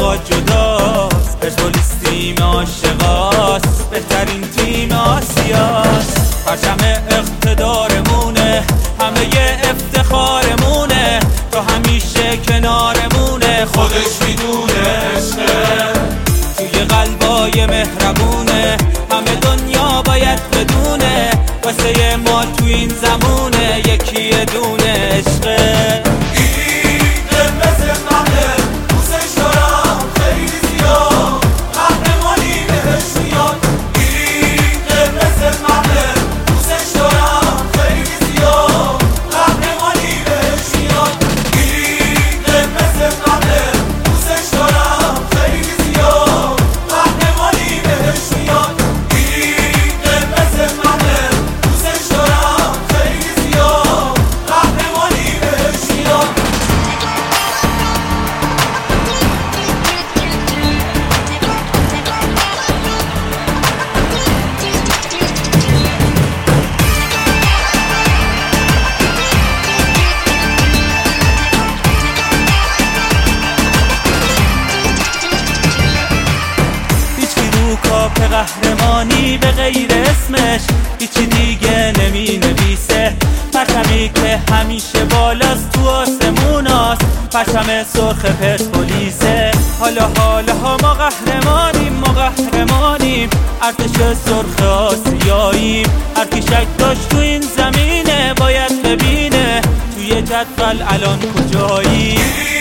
رقیبا جداست، پرسپولیس تیم عاشقاست، بهترین تیم آسیاست. پرچم اقتدارمونه، همه افتخارمونه، تو همیشه کنارمونه، خودش میدونه عشقه توی قلبای مهربونه، همه دنیا باید بدونه واسه ما تو این زمونه یکی یه دونه عشقه. قهرمانی به غیر اسمش هیچی دیگه نمی نویسه، پرچمی که همیشه بالاست تو آسموناست، پرچم سرخ پرسپولیسه. حالا ما قهرمانیم، ما قهرمانیم، ارتش سرخ آسیاییم، هر کی شک داشت تو این زمینه باید ببینه توی جدول الان کجاییم.